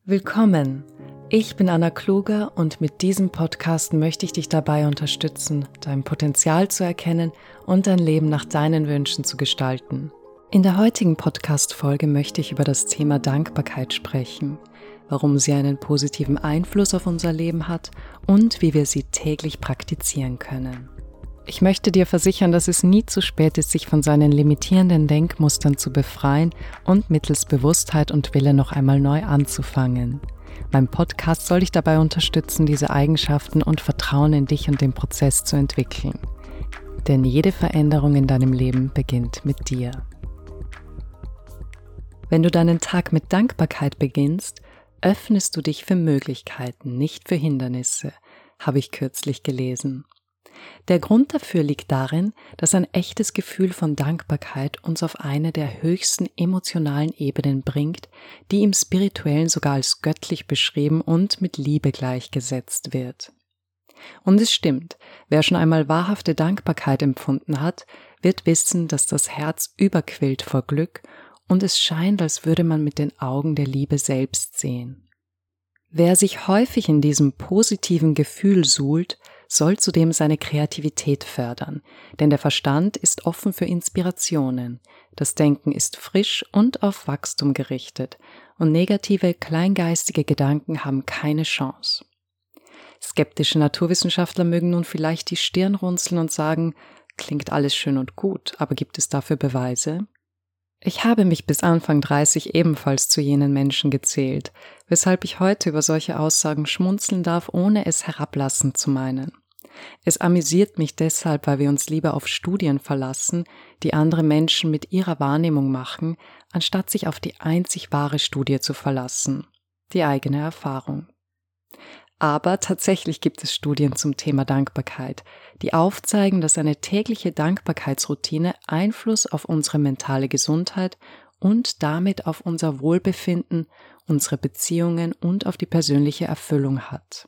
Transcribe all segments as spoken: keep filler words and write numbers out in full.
Willkommen! Ich bin Anna Kluger und mit diesem Podcast möchte ich dich dabei unterstützen, dein Potenzial zu erkennen und dein Leben nach deinen Wünschen zu gestalten. In der heutigen Podcast-Folge möchte ich über das Thema Dankbarkeit sprechen, warum sie einen positiven Einfluss auf unser Leben hat und wie wir sie täglich praktizieren können. Ich möchte dir versichern, dass es nie zu spät ist, sich von seinen limitierenden Denkmustern zu befreien und mittels Bewusstheit und Wille noch einmal neu anzufangen. Mein Podcast soll dich dabei unterstützen, diese Eigenschaften und Vertrauen in dich und den Prozess zu entwickeln. Denn jede Veränderung in deinem Leben beginnt mit dir. Wenn du deinen Tag mit Dankbarkeit beginnst, öffnest du dich für Möglichkeiten, nicht für Hindernisse, habe ich kürzlich gelesen. Der Grund dafür liegt darin, dass ein echtes Gefühl von Dankbarkeit uns auf eine der höchsten emotionalen Ebenen bringt, die im Spirituellen sogar als göttlich beschrieben und mit Liebe gleichgesetzt wird. Und es stimmt, wer schon einmal wahrhafte Dankbarkeit empfunden hat, wird wissen, dass das Herz überquillt vor Glück und es scheint, als würde man mit den Augen der Liebe selbst sehen. Wer sich häufig in diesem positiven Gefühl suhlt, soll zudem seine Kreativität fördern, denn der Verstand ist offen für Inspirationen, das Denken ist frisch und auf Wachstum gerichtet und negative, kleingeistige Gedanken haben keine Chance. Skeptische Naturwissenschaftler mögen nun vielleicht die Stirn runzeln und sagen, klingt alles schön und gut, aber gibt es dafür Beweise? Ich habe mich bis Anfang dreißig ebenfalls zu jenen Menschen gezählt, weshalb ich heute über solche Aussagen schmunzeln darf, ohne es herablassend zu meinen. Es amüsiert mich deshalb, weil wir uns lieber auf Studien verlassen, die andere Menschen mit ihrer Wahrnehmung machen, anstatt sich auf die einzig wahre Studie zu verlassen, die eigene Erfahrung. Aber tatsächlich gibt es Studien zum Thema Dankbarkeit, die aufzeigen, dass eine tägliche Dankbarkeitsroutine Einfluss auf unsere mentale Gesundheit und damit auf unser Wohlbefinden, unsere Beziehungen und auf die persönliche Erfüllung hat.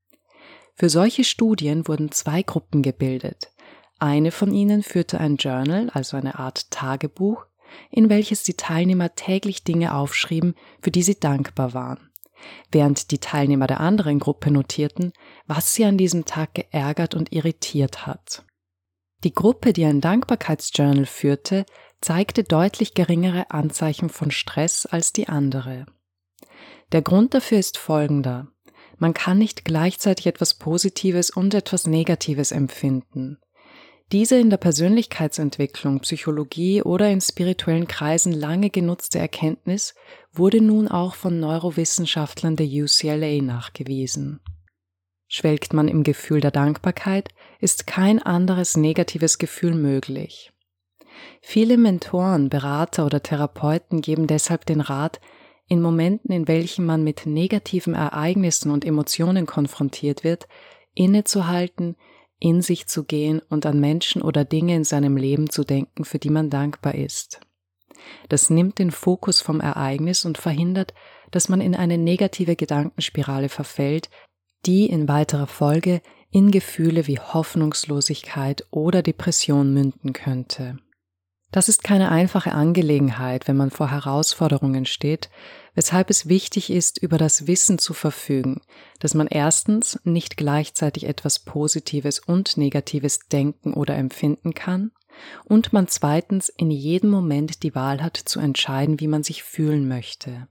Für solche Studien wurden zwei Gruppen gebildet. Eine von ihnen führte ein Journal, also eine Art Tagebuch, in welches die Teilnehmer täglich Dinge aufschrieben, für die sie dankbar waren, während die Teilnehmer der anderen Gruppe notierten, was sie an diesem Tag geärgert und irritiert hat. Die Gruppe, die ein Dankbarkeitsjournal führte, zeigte deutlich geringere Anzeichen von Stress als die andere. Der Grund dafür ist folgender: Man kann nicht gleichzeitig etwas Positives und etwas Negatives empfinden. Diese in der Persönlichkeitsentwicklung, Psychologie oder in spirituellen Kreisen lange genutzte Erkenntnis wurde nun auch von Neurowissenschaftlern der U C L A nachgewiesen. Schwelgt man im Gefühl der Dankbarkeit, ist kein anderes negatives Gefühl möglich. Viele Mentoren, Berater oder Therapeuten geben deshalb den Rat, in Momenten, in welchen man mit negativen Ereignissen und Emotionen konfrontiert wird, innezuhalten, in sich zu gehen und an Menschen oder Dinge in seinem Leben zu denken, für die man dankbar ist. Das nimmt den Fokus vom Ereignis und verhindert, dass man in eine negative Gedankenspirale verfällt, die in weiterer Folge in Gefühle wie Hoffnungslosigkeit oder Depression münden könnte. Das ist keine einfache Angelegenheit, wenn man vor Herausforderungen steht, weshalb es wichtig ist, über das Wissen zu verfügen, dass man erstens nicht gleichzeitig etwas Positives und Negatives denken oder empfinden kann und man zweitens in jedem Moment die Wahl hat zu entscheiden, wie man sich fühlen möchte.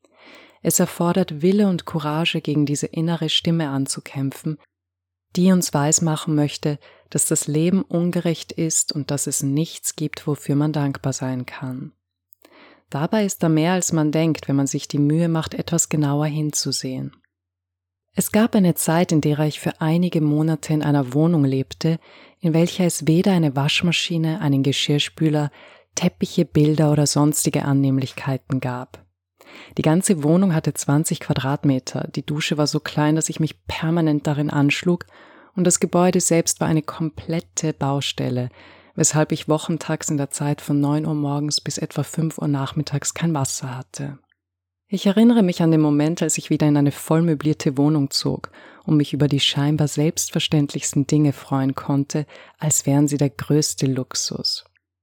Es erfordert Wille und Courage, gegen diese innere Stimme anzukämpfen, die uns weismachen möchte, dass das Leben ungerecht ist und dass es nichts gibt, wofür man dankbar sein kann. Dabei ist da mehr, als man denkt, wenn man sich die Mühe macht, etwas genauer hinzusehen. Es gab eine Zeit, in der ich für einige Monate in einer Wohnung lebte, in welcher es weder eine Waschmaschine, einen Geschirrspüler, Teppiche, Bilder oder sonstige Annehmlichkeiten gab. Die ganze Wohnung hatte zwanzig Quadratmeter, die Dusche war so klein, dass ich mich permanent darin anschlug und das Gebäude selbst war eine komplette Baustelle, weshalb ich wochentags in der Zeit von neun Uhr morgens bis etwa fünf Uhr nachmittags kein Wasser hatte. Ich erinnere mich an den Moment, als ich wieder in eine vollmöblierte Wohnung zog und mich über die scheinbar selbstverständlichsten Dinge freuen konnte, als wären sie der größte Luxus.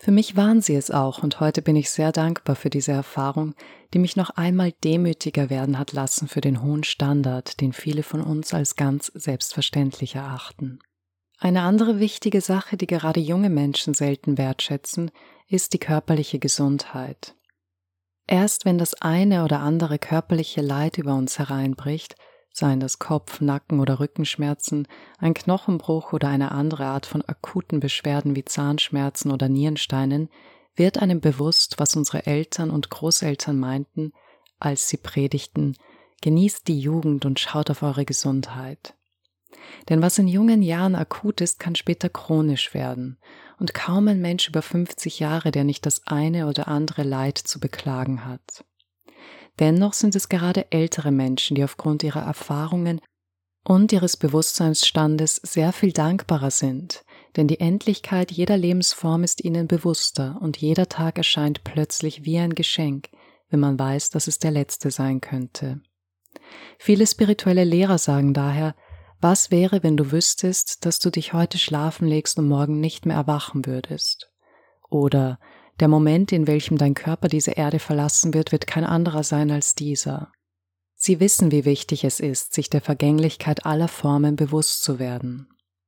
Für mich waren sie es auch und heute bin ich sehr dankbar für diese Erfahrung, die mich noch einmal demütiger werden hat lassen für den hohen Standard, den viele von uns als ganz selbstverständlich erachten. Eine andere wichtige Sache, die gerade junge Menschen selten wertschätzen, ist die körperliche Gesundheit. Erst wenn das eine oder andere körperliche Leid über uns hereinbricht, seien das Kopf-, Nacken- oder Rückenschmerzen, ein Knochenbruch oder eine andere Art von akuten Beschwerden wie Zahnschmerzen oder Nierensteinen, wird einem bewusst, was unsere Eltern und Großeltern meinten, als sie predigten: Genießt die Jugend und schaut auf eure Gesundheit. Denn was in jungen Jahren akut ist, kann später chronisch werden, und kaum ein Mensch über fünfzig Jahre, der nicht das eine oder andere Leid zu beklagen hat. Dennoch sind es gerade ältere Menschen, die aufgrund ihrer Erfahrungen und ihres Bewusstseinsstandes sehr viel dankbarer sind, denn die Endlichkeit jeder Lebensform ist ihnen bewusster und jeder Tag erscheint plötzlich wie ein Geschenk, wenn man weiß, dass es der letzte sein könnte. Viele spirituelle Lehrer sagen daher: Was wäre, wenn du wüsstest, dass du dich heute schlafen legst und morgen nicht mehr erwachen würdest? Oder: Der Moment, in welchem dein Körper diese Erde verlassen wird, wird kein anderer sein als dieser. Sie wissen, wie wichtig es ist, sich der Vergänglichkeit aller Formen bewusst zu werden.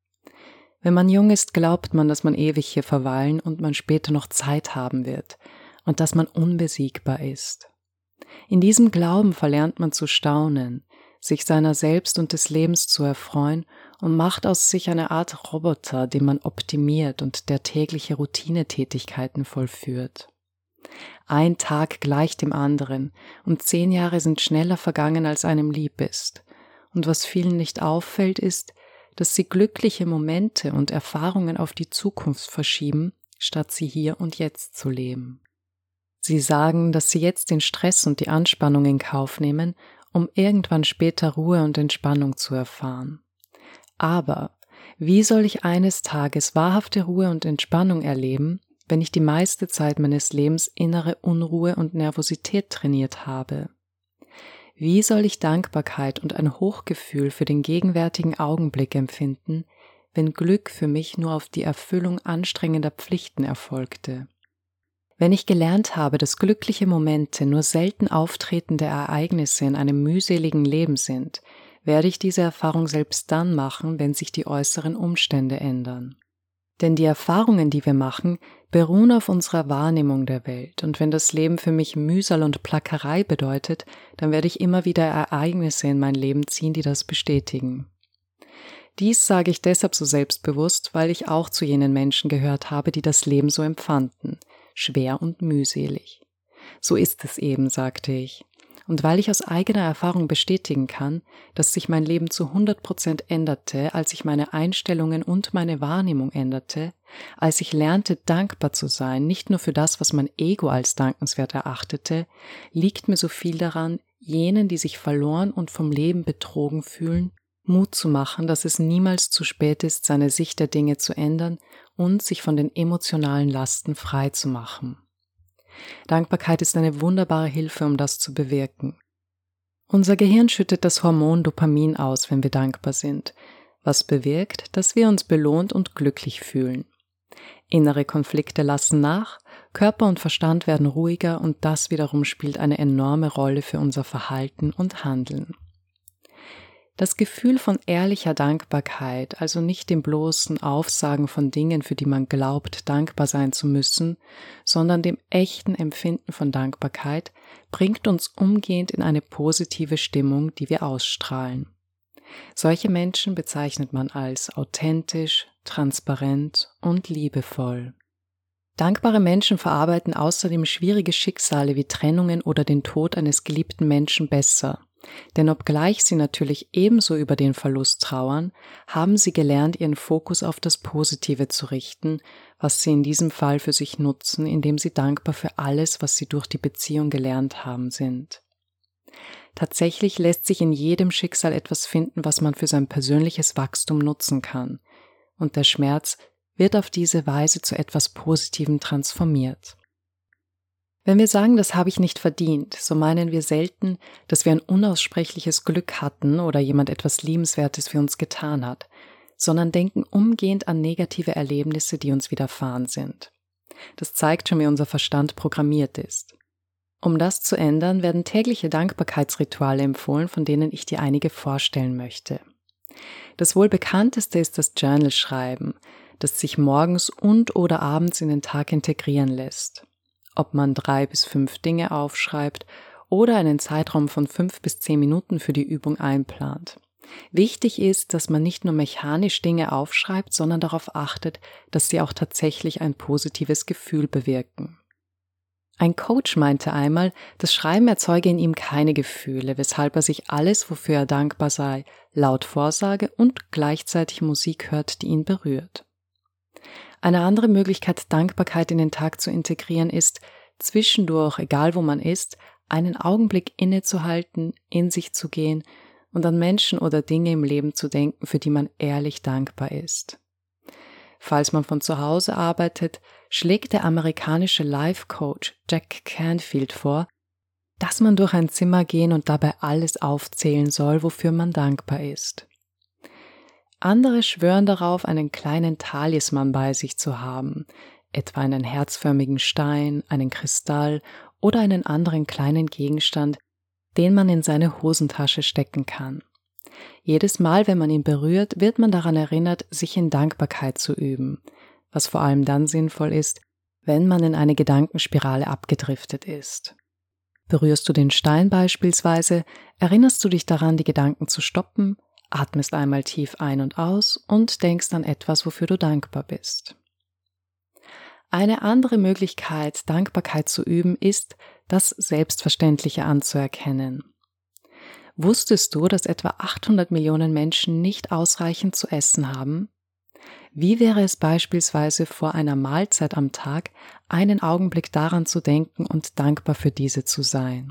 Wenn man jung ist, glaubt man, dass man ewig hier verweilen und man später noch Zeit haben wird und dass man unbesiegbar ist. In diesem Glauben verlernt man zu staunen, sich seiner selbst und des Lebens zu erfreuen und macht aus sich eine Art Roboter, den man optimiert und der tägliche Routinetätigkeiten vollführt. Ein Tag gleicht dem anderen und zehn Jahre sind schneller vergangen, als einem lieb ist. Und was vielen nicht auffällt, ist, dass sie glückliche Momente und Erfahrungen auf die Zukunft verschieben, statt sie hier und jetzt zu leben. Sie sagen, dass sie jetzt den Stress und die Anspannung in Kauf nehmen, um irgendwann später Ruhe und Entspannung zu erfahren. Aber wie soll ich eines Tages wahrhafte Ruhe und Entspannung erleben, wenn ich die meiste Zeit meines Lebens innere Unruhe und Nervosität trainiert habe? Wie soll ich Dankbarkeit und ein Hochgefühl für den gegenwärtigen Augenblick empfinden, wenn Glück für mich nur auf die Erfüllung anstrengender Pflichten erfolgte? Wenn ich gelernt habe, dass glückliche Momente nur selten auftretende Ereignisse in einem mühseligen Leben sind, werde ich diese Erfahrung selbst dann machen, wenn sich die äußeren Umstände ändern. Denn die Erfahrungen, die wir machen, beruhen auf unserer Wahrnehmung der Welt, und wenn das Leben für mich Mühsal und Plackerei bedeutet, dann werde ich immer wieder Ereignisse in mein Leben ziehen, die das bestätigen. Dies sage ich deshalb so selbstbewusst, weil ich auch zu jenen Menschen gehört habe, die das Leben so empfanden, schwer und mühselig. So ist es eben, sagte ich. Und weil ich aus eigener Erfahrung bestätigen kann, dass sich mein Leben zu hundert Prozent änderte, als ich meine Einstellungen und meine Wahrnehmung änderte, als ich lernte, dankbar zu sein, nicht nur für das, was mein Ego als dankenswert erachtete, liegt mir so viel daran, jenen, die sich verloren und vom Leben betrogen fühlen, Mut zu machen, dass es niemals zu spät ist, seine Sicht der Dinge zu ändern und sich von den emotionalen Lasten frei zu machen. Dankbarkeit ist eine wunderbare Hilfe, um das zu bewirken. Unser Gehirn schüttet das Hormon Dopamin aus, wenn wir dankbar sind, was bewirkt, dass wir uns belohnt und glücklich fühlen. Innere Konflikte lassen nach, Körper und Verstand werden ruhiger und das wiederum spielt eine enorme Rolle für unser Verhalten und Handeln. Das Gefühl von ehrlicher Dankbarkeit, also nicht dem bloßen Aufsagen von Dingen, für die man glaubt, dankbar sein zu müssen, sondern dem echten Empfinden von Dankbarkeit, bringt uns umgehend in eine positive Stimmung, die wir ausstrahlen. Solche Menschen bezeichnet man als authentisch, transparent und liebevoll. Dankbare Menschen verarbeiten außerdem schwierige Schicksale wie Trennungen oder den Tod eines geliebten Menschen besser. Denn obgleich sie natürlich ebenso über den Verlust trauern, haben sie gelernt, ihren Fokus auf das Positive zu richten, was sie in diesem Fall für sich nutzen, indem sie dankbar für alles, was sie durch die Beziehung gelernt haben, sind. Tatsächlich lässt sich in jedem Schicksal etwas finden, was man für sein persönliches Wachstum nutzen kann, und der Schmerz wird auf diese Weise zu etwas Positivem transformiert. Wenn wir sagen, das habe ich nicht verdient, so meinen wir selten, dass wir ein unaussprechliches Glück hatten oder jemand etwas Liebenswertes für uns getan hat, sondern denken umgehend an negative Erlebnisse, die uns widerfahren sind. Das zeigt schon, wie unser Verstand programmiert ist. Um das zu ändern, werden tägliche Dankbarkeitsrituale empfohlen, von denen ich dir einige vorstellen möchte. Das wohl bekannteste ist das Journal-Schreiben, das sich morgens und oder abends in den Tag integrieren lässt. Ob man drei bis fünf Dinge aufschreibt oder einen Zeitraum von fünf bis zehn Minuten für die Übung einplant. Wichtig ist, dass man nicht nur mechanisch Dinge aufschreibt, sondern darauf achtet, dass sie auch tatsächlich ein positives Gefühl bewirken. Ein Coach meinte einmal, das Schreiben erzeuge in ihm keine Gefühle, weshalb er sich alles, wofür er dankbar sei, laut vorsage und gleichzeitig Musik hört, die ihn berührt. Eine andere Möglichkeit, Dankbarkeit in den Tag zu integrieren, ist, zwischendurch, egal wo man ist, einen Augenblick innezuhalten, in sich zu gehen und an Menschen oder Dinge im Leben zu denken, für die man ehrlich dankbar ist. Falls man von zu Hause arbeitet, schlägt der amerikanische Life-Coach Jack Canfield vor, dass man durch ein Zimmer gehen und dabei alles aufzählen soll, wofür man dankbar ist. Andere schwören darauf, einen kleinen Talisman bei sich zu haben, etwa einen herzförmigen Stein, einen Kristall oder einen anderen kleinen Gegenstand, den man in seine Hosentasche stecken kann. Jedes Mal, wenn man ihn berührt, wird man daran erinnert, sich in Dankbarkeit zu üben, was vor allem dann sinnvoll ist, wenn man in eine Gedankenspirale abgedriftet ist. Berührst du den Stein beispielsweise, erinnerst du dich daran, die Gedanken zu stoppen, atmest einmal tief ein und aus und denkst an etwas, wofür du dankbar bist. Eine andere Möglichkeit, Dankbarkeit zu üben, ist, das Selbstverständliche anzuerkennen. Wusstest du, dass etwa achthundert Millionen Menschen nicht ausreichend zu essen haben? Wie wäre es beispielsweise vor einer Mahlzeit am Tag, einen Augenblick daran zu denken und dankbar für diese zu sein?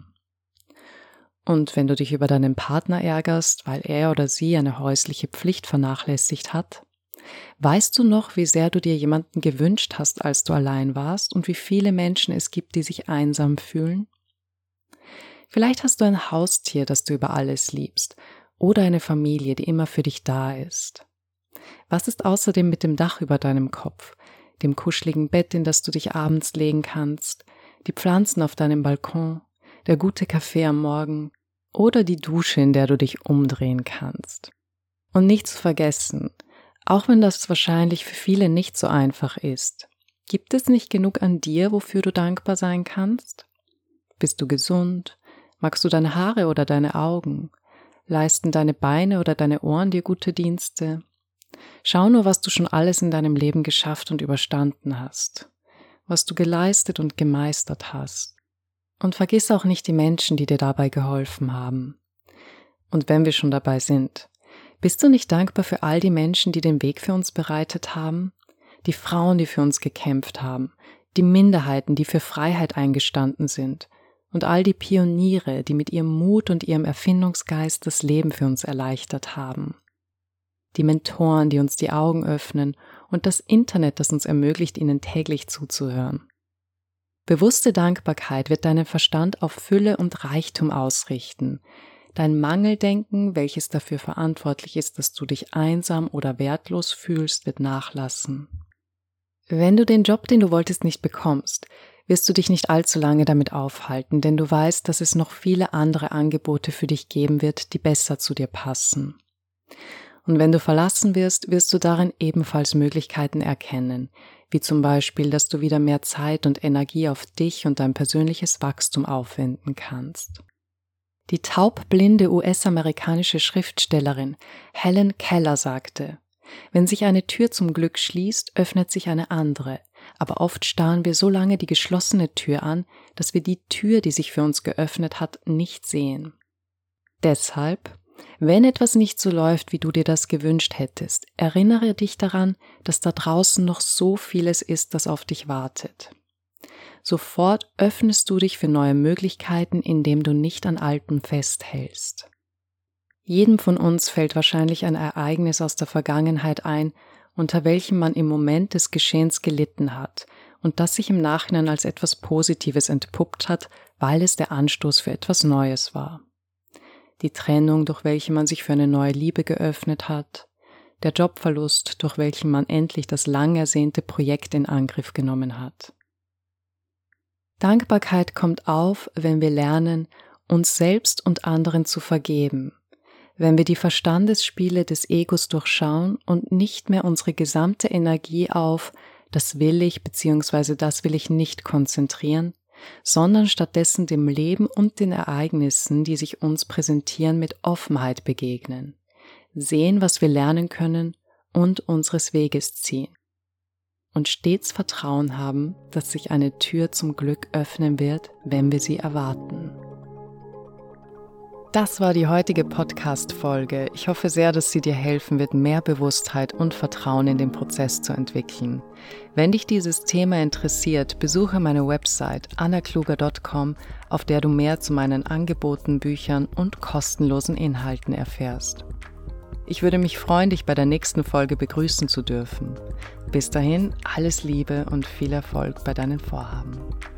Und wenn du dich über deinen Partner ärgerst, weil er oder sie eine häusliche Pflicht vernachlässigt hat, weißt du noch, wie sehr du dir jemanden gewünscht hast, als du allein warst und wie viele Menschen es gibt, die sich einsam fühlen? Vielleicht hast du ein Haustier, das du über alles liebst, oder eine Familie, die immer für dich da ist. Was ist außerdem mit dem Dach über deinem Kopf, dem kuscheligen Bett, in das du dich abends legen kannst, die Pflanzen auf deinem Balkon, der gute Kaffee am Morgen oder die Dusche, in der du dich umdrehen kannst? Und nicht zu vergessen, auch wenn das wahrscheinlich für viele nicht so einfach ist, gibt es nicht genug an dir, wofür du dankbar sein kannst? Bist du gesund? Magst du deine Haare oder deine Augen? Leisten deine Beine oder deine Ohren dir gute Dienste? Schau nur, was du schon alles in deinem Leben geschafft und überstanden hast, was du geleistet und gemeistert hast. Und vergiss auch nicht die Menschen, die dir dabei geholfen haben. Und wenn wir schon dabei sind, bist du nicht dankbar für all die Menschen, die den Weg für uns bereitet haben? Die Frauen, die für uns gekämpft haben, die Minderheiten, die für Freiheit eingestanden sind und all die Pioniere, die mit ihrem Mut und ihrem Erfindungsgeist das Leben für uns erleichtert haben. Die Mentoren, die uns die Augen öffnen und das Internet, das uns ermöglicht, ihnen täglich zuzuhören. Bewusste Dankbarkeit wird deinen Verstand auf Fülle und Reichtum ausrichten. Dein Mangeldenken, welches dafür verantwortlich ist, dass du dich einsam oder wertlos fühlst, wird nachlassen. Wenn du den Job, den du wolltest, nicht bekommst, wirst du dich nicht allzu lange damit aufhalten, denn du weißt, dass es noch viele andere Angebote für dich geben wird, die besser zu dir passen. Und wenn du verlassen wirst, wirst du darin ebenfalls Möglichkeiten erkennen, wie zum Beispiel, dass du wieder mehr Zeit und Energie auf dich und dein persönliches Wachstum aufwenden kannst. Die taubblinde U S-amerikanische Schriftstellerin Helen Keller sagte: Wenn sich eine Tür zum Glück schließt, öffnet sich eine andere, aber oft starren wir so lange die geschlossene Tür an, dass wir die Tür, die sich für uns geöffnet hat, nicht sehen. Deshalb, wenn etwas nicht so läuft, wie du dir das gewünscht hättest, erinnere dich daran, dass da draußen noch so vieles ist, das auf dich wartet. Sofort öffnest du dich für neue Möglichkeiten, indem du nicht an Altem festhältst. Jedem von uns fällt wahrscheinlich ein Ereignis aus der Vergangenheit ein, unter welchem man im Moment des Geschehens gelitten hat und das sich im Nachhinein als etwas Positives entpuppt hat, weil es der Anstoß für etwas Neues war. Die Trennung, durch welche man sich für eine neue Liebe geöffnet hat, der Jobverlust, durch welchen man endlich das lang ersehnte Projekt in Angriff genommen hat. Dankbarkeit kommt auf, wenn wir lernen, uns selbst und anderen zu vergeben, wenn wir die Verstandesspiele des Egos durchschauen und nicht mehr unsere gesamte Energie auf das will ich bzw. das will ich nicht konzentrieren, sondern stattdessen dem Leben und den Ereignissen, die sich uns präsentieren, mit Offenheit begegnen, sehen, was wir lernen können und unseres Weges ziehen und stets Vertrauen haben, dass sich eine Tür zum Glück öffnen wird, wenn wir sie erwarten. Das war die heutige Podcast-Folge. Ich hoffe sehr, dass sie dir helfen wird, mehr Bewusstheit und Vertrauen in den Prozess zu entwickeln. Wenn dich dieses Thema interessiert, besuche meine Website anna kluger punkt com, auf der du mehr zu meinen Angeboten, Büchern und kostenlosen Inhalten erfährst. Ich würde mich freuen, dich bei der nächsten Folge begrüßen zu dürfen. Bis dahin, alles Liebe und viel Erfolg bei deinen Vorhaben.